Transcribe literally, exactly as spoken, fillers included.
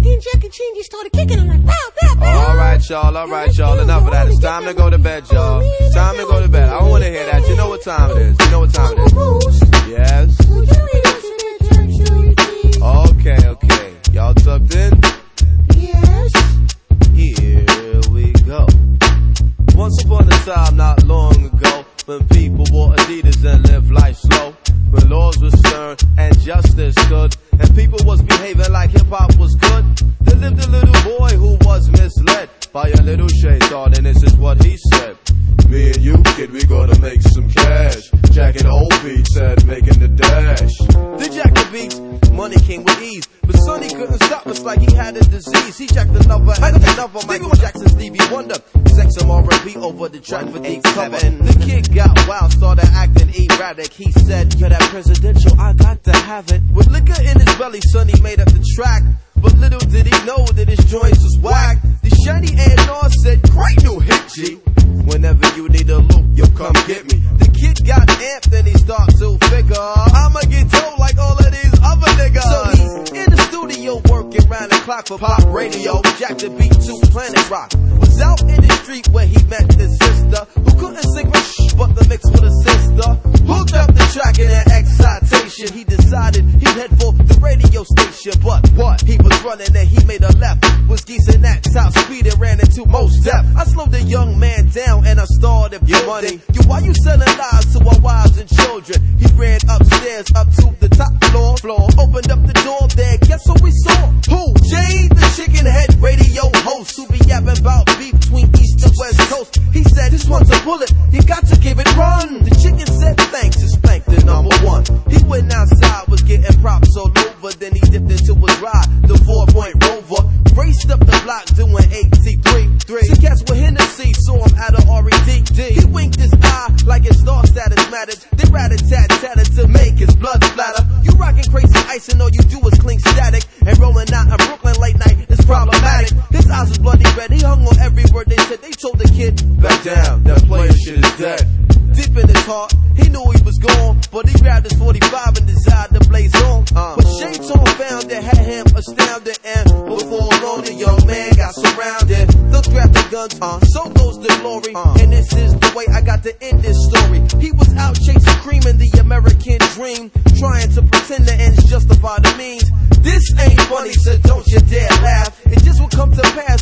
and Jackie Chan just started kicking him like, pow, pow, pow. Alright, y'all, alright, y'all. Enough of that. It's time to go to bed, y'all. Time to go to bed. I don't want to hear that. You know what time it is. You know what time it is. Yes. Okay, okay. Y'all tucked in? Yes. Here we go. Once upon a time, not long ago, when people wore Adidas and lived life slow, when laws were stern and justice stood, and people was behaving like hip-hop was good, there lived a little boy who was misled by a little shaitan, and this is what he said. Me and you, kid, we gonna make some cash, jacking old beats and making the dash. The jacking beats, money came with ease, but Sonny couldn't stop us like he had a disease. He jacked another and another, Michael Jackson, Stevie Wonder, sex and R and B over the track for eight seven. The kid got wild, started acting erratic. He said, yo, that presidential, I got to have it. With liquor in his belly, Sonny made up the track, but little did he know that his joints was whack. The shiny and North said, great new hit, G. Whenever you need a loop, yo, come get me. The kid got amped and he start to figure, I'ma get told like all of these other niggas. So he's in the studio working round the clock for pop radio. Jack the beat to Planet Rock. Was out in the street where he met his sister, who couldn't sing shh, but the mix with a sister. Hooked up the track in that excitation. He decided he'd head for the radio station, but what? He was running and he made a left. Was geezing at top speed and ran into Mos Def. I slowed the young man down and I started your money. Yo, why you selling lies to our wives and children? He ran upstairs up to the top floor. Floor opened up the door there. Guess what we saw? Who? Jay, the chicken head radio host, who be yapping about beef between East and West Coast. He said, this one's a bullet. You got to give it run. The chicken said, thanks. It's Spank the number one. He went outside, was getting props all over. Then he dipped into his ride, the four-point Rover. Raced up the block doing eighty-three. Three. Some cats with Hennessy saw him at a R E D. He winked his eye like his star status mattered. They rat-a-tat-tatted to make his blood splatter. You rockin' crazy ice and all you do is clean static. And rolling out in Brooklyn late night is problematic. His eyes was bloody red. He hung on every word they said. They told the kid, back down, that player shit is dead. Deep in his heart, he knew he was gone, but he grabbed his forty-five and decided to blaze on. Uh. But Shaitan found that had him astounded, and before long the young man got surrounded. Thugs grabbed the guns, uh. so goes the glory, uh. and this is the way I got to end this story. He was out chasing cream in the American dream, trying to pretend the ends justify the means. This ain't funny, so don't you dare laugh. It just will come to pass